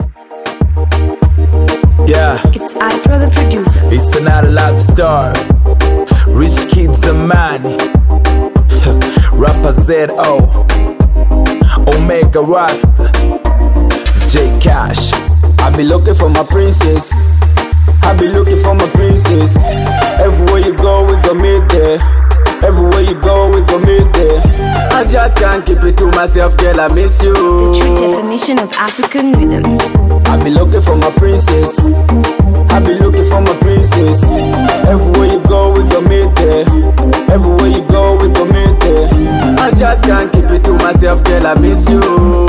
Yeah, It's Ipro the producer. it's another love story. Rich kids and money. Rapper Z.O. Omega Rockstar. It's J Cash. I be looking for my princess. I be looking for my princess. Everywhere you go, we gon' meet there. Everywhere you go, we gon' meet there. I just can't keep it to myself, girl, I miss you. The true definition of African rhythm. I be looking for my princess. I be looking for my princess. Everywhere you go, we gon' meet there. Everywhere you go, we gon' meet there. I just can't keep it to myself, girl, I miss you.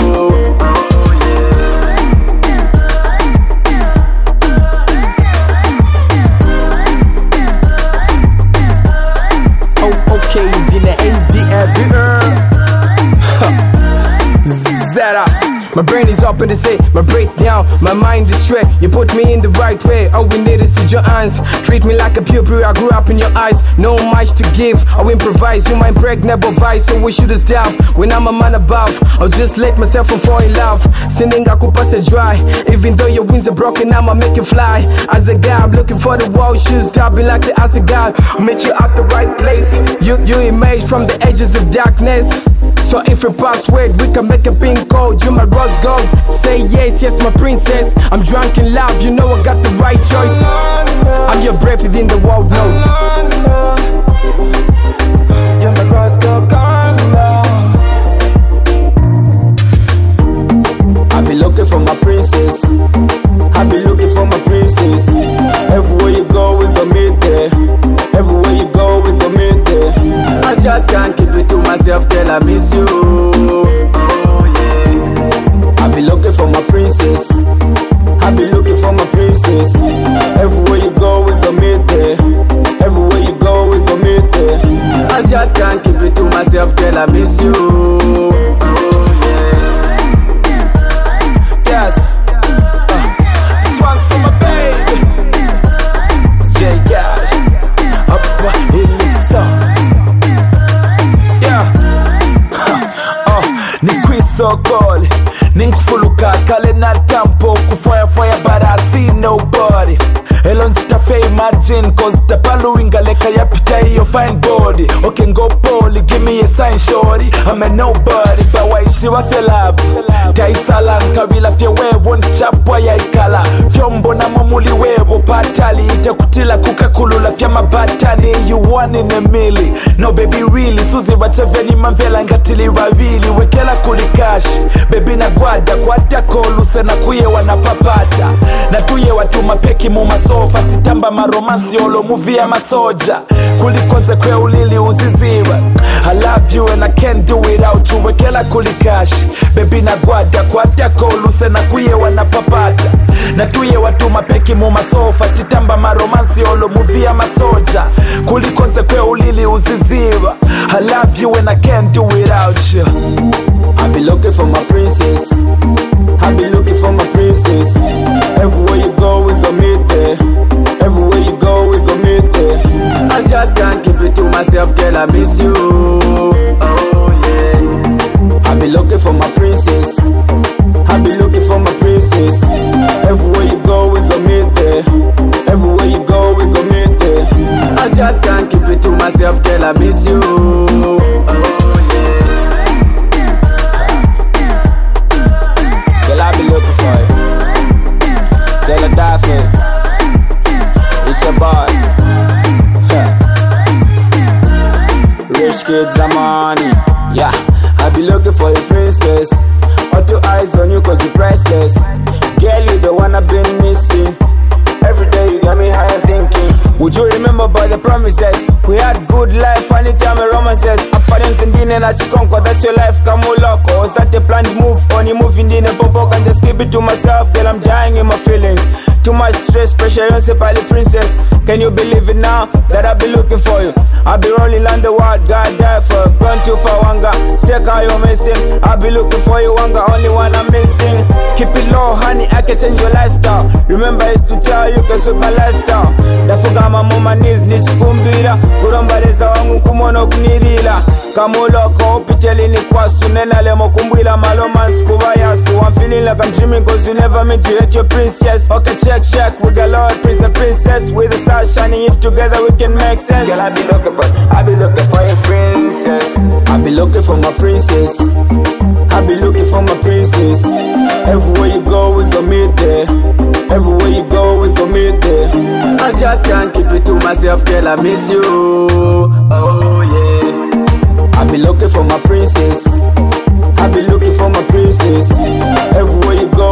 Okay, dinner ADL. Zara. My brain is up in the say, my breakdown, my mind is straight. You put me in the right way, all we need is to your hands. Treat me like a pupil, I grew up in your eyes. No much to give, I'll improvise. You my impregnable vice, so we should stop. When I'm a man above, I'll just let myself fall in love. Sending I could pass it dry. Even though your wings are broken, I'ma make you fly. As a guy, I'm looking for the wall shoes, stopping like the acid guy. Met you at the right place. You emerge from the edges of darkness. So if you password, we can make a pin code. You my rose gold. Say yes, yes, my princess. I'm drunk in love, you know I got the right choice. I'm your breath within the world knows. You're my rose gold. I be looking for my princess. I be looking for my princess. Everywhere you go, we gon' meet there. Everywhere you go, we gon' meet there. I just can't keep it to myself, girl, I miss you. Oh yeah. I be looking for my princess. I be looking for my princess. Everywhere you go, we gon' meet there. Everywhere you go, we gon' meet there. I just can't keep it to myself, girl, I miss you. Oh yeah. Yes. This one's for my baby. It's J Cash. Up in the yeah. Ni kwisokole ninkufuluka kale na tampo kufaya but I see nobody. Elon stafe imagine cause the paluinga leka yapita your fine body. Okay go poly, give me a sign shorty. I'm a nobody but why she was the love. Taisala nkabila fye wevo nsichapwa ya ikala. Fyombo na mamuli wevo patali. Itakutila kukakulula fya mabatani. You one in a million. No baby really. Suzi wacheveni mamvela ngatili wawili. Wekela kulikashi. Baby na gwada kwata koluse na kuye wanapapata. Na tuye watu mapeki mumasofa. Titamba maromansi olo movie ya masoja. Kulikonze kwe ulili uziziwa. I love you and I can't do without you. Wekela kulikashi. Baby na gwada kwata koluse na kuye wanapapata. Na tuye watu mapeki mumasofa. Titamba maromansi olo movie ya masoja. Kulikonze kwe ulili uziziwa. I love you and I can't do without you. I be looking for my princess. I be looking for my princess. Everywhere you go, we gon' meet there. Everywhere you go, we gon' meet there. I just can't keep it to myself, girl, I miss you. Oh yeah. I be looking for my princess. I be looking for my princess. Everywhere you go, we gon' meet there. Everywhere you go, we gon' meet there. I just can't keep it to myself, girl, I miss you. I be looking for it. Girl, I die for it. It's a boy. Rich kids, I'm on it. Yeah, I be looking for a princess. All two eyes on you cause you're priceless. Girl, you the one I've been missing. Every day you got me high and thinking. Would you remember about the promises? We had good life, anytime a romances. Apparence and dinner na chikonko, that's your life, come loco. Was that the planned move? Only moving in a bobo, can just keep it to myself. Girl, I'm dying in my feelings. Too much stress, pressure, you say by the princess. Can you believe it now that I be looking for you? I be rolling on the world, God die for. Gone too far, wanga. Sick how you missing. I be looking for you, wanga. Only one I'm missing. Keep it low, honey. I can change your lifestyle. Remember, it's to tell you can suit my lifestyle. Dafuga mama on my knees, nichikumbira. Gurombaleza wangu kumono kunirila. Kamuloko upiteli ni kwasu. Nena lemo kumbwila malomans kubayasu. I'm feeling like I'm dreaming cause you never meant to hate your princess. Okay, check. We got Lord, prince and princess. With the stars shining, if together we can make sense. Girl, I be looking for your princess. I be looking for my princess. I be looking for my princess. Everywhere you go, we gon' meet there. Everywhere you go, we gon' meet there. I just can't keep it to myself, girl, I miss you. Oh yeah. I be looking for my princess. I be looking for my princess. Everywhere you go,